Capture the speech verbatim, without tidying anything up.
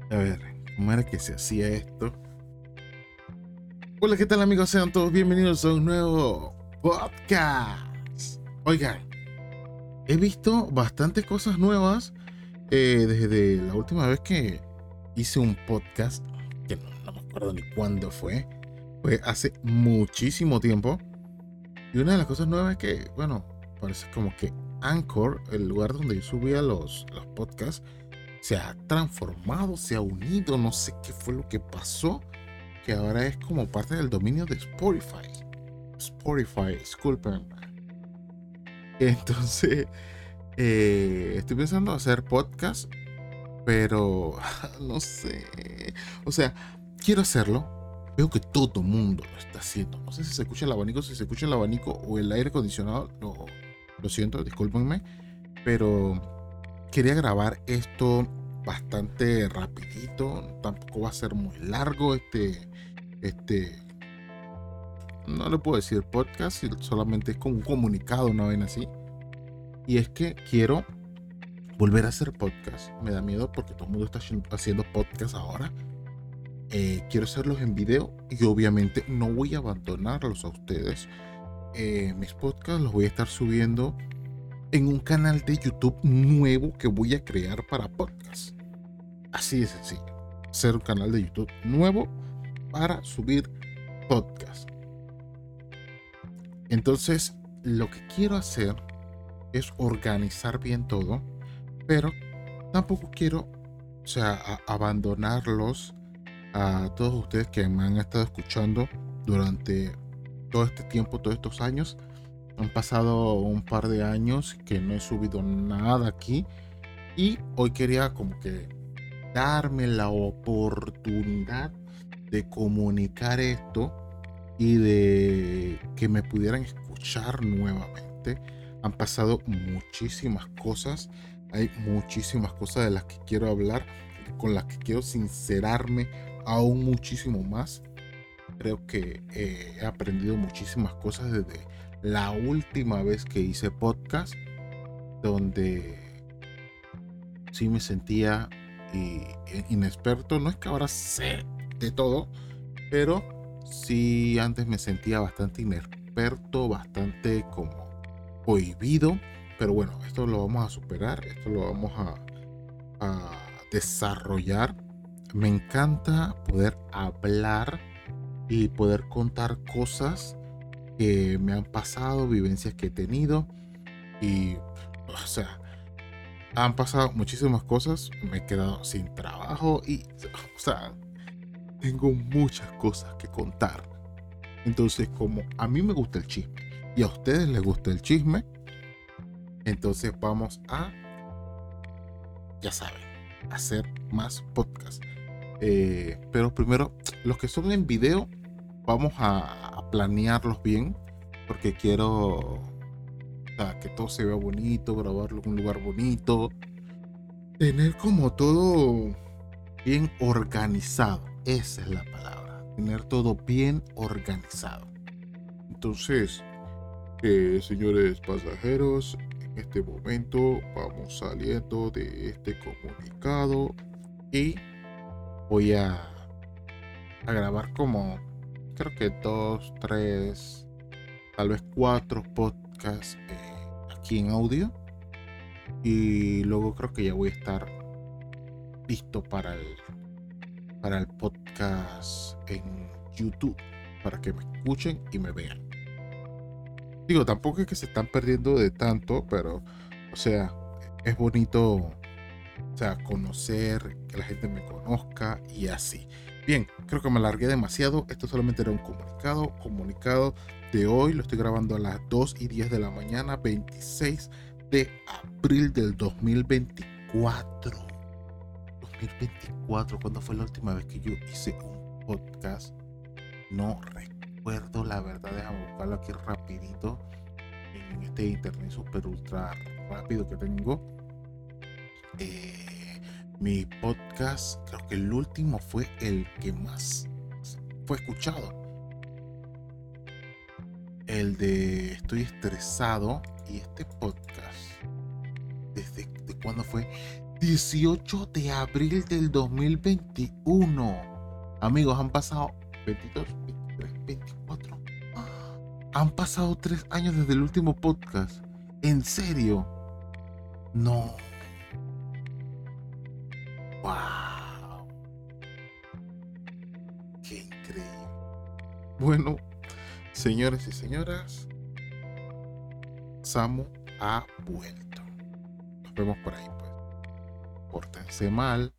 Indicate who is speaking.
Speaker 1: A ver, ¿cómo era que se hacía esto? Hola, ¿qué tal, amigos? Sean todos bienvenidos a un nuevo podcast. Oigan, he visto bastantes cosas nuevas eh, desde la última vez que hice un podcast, que no, no me acuerdo ni cuándo fue. Fue hace muchísimo tiempo. Y una de las cosas nuevas es que, bueno, parece como que Anchor, el lugar donde yo subía los, los podcasts, se ha transformado, se ha unido, no sé qué fue lo que pasó, que ahora es como parte del dominio de Spotify. Spotify, disculpen. Entonces, eh, estoy pensando hacer podcast, pero no sé. O sea, quiero hacerlo. Veo que todo mundo lo está haciendo. No sé si se escucha el abanico, si se escucha el abanico o el aire acondicionado. Lo, lo siento, discúlpenme. Pero quería grabar esto bastante rapidito. Tampoco va a ser muy largo este, este, no le puedo decir podcast, solamente es como un comunicado, una vez así. Y es que quiero volver a hacer podcast. Me da miedo porque todo el mundo está haciendo podcast ahora. Eh, quiero hacerlos en video y obviamente no voy a abandonarlos a ustedes. Eh, mis podcasts los voy a estar subiendo en un canal de YouTube nuevo que voy a crear para podcast. Así de sencillo. Hacer un canal de YouTube nuevo para subir podcast. Entonces, lo que quiero hacer es organizar bien todo, pero tampoco quiero, o sea, a- abandonarlos a todos ustedes que me han estado escuchando durante todo este tiempo, todos estos años. Han pasado un par de años que no he subido nada aquí y hoy quería como que darme la oportunidad de comunicar esto y de que me pudieran escuchar nuevamente. Han pasado muchísimas cosas, hay muchísimas cosas de las que quiero hablar, con las que quiero sincerarme aún muchísimo más. Creo que eh, he aprendido muchísimas cosas desde la última vez que hice podcast, donde sí me sentía y, e, inexperto. No es que ahora sé de todo, pero sí antes me sentía bastante inexperto, bastante como prohibido. Pero bueno, esto lo vamos a superar, esto lo vamos a, a desarrollar. Me encanta poder hablar y poder contar cosas que me han pasado, vivencias que he tenido. Y, o sea, han pasado muchísimas cosas. Me he quedado sin trabajo y, o sea, tengo muchas cosas que contar. Entonces, como a mí me gusta el chisme y a ustedes les gusta el chisme, entonces vamos a, ya saben, hacer más podcasts. Eh, pero primero, los que son en video, vamos a, a planearlos bien, porque quiero, o sea, que todo se vea bonito, grabarlo en un lugar bonito, tener como todo bien organizado. Esa es la palabra, tener todo bien organizado. Entonces, Eh, señores pasajeros, en este momento vamos saliendo de este comunicado y voy a, a grabar como, creo que dos, tres, tal vez cuatro podcasts eh, aquí en audio, y luego creo que ya voy a estar listo para el, para el podcast en YouTube, para que me escuchen y me vean. Digo, tampoco es que se están perdiendo de tanto, pero, o sea, es bonito, o sea, conocer, que la gente me conozca y así. Bien, creo que me alargué demasiado. Esto solamente era un comunicado. Comunicado de hoy. Lo estoy grabando a las dos y diez de la mañana, veintiséis de abril del dos mil veinticuatro. dos mil veinticuatro, ¿cuándo fue la última vez que yo hice un podcast? No recuerdo, la verdad. Déjame buscarlo aquí rapidito en este internet super ultra rápido que tengo. Eh, mi podcast, creo que el último fue el que más fue escuchado. El de Estoy estresado. Y este podcast, ¿desde de cuándo fue? dieciocho de abril del dos mil veintiuno. Amigos, han pasado veintidós, veintitrés, veinticuatro. Han pasado tres años desde el último podcast. ¿En serio? No. Wow. Qué increíble. Bueno, señores y señoras, Samu ha vuelto. Nos vemos por ahí, pues. Pórtense mal,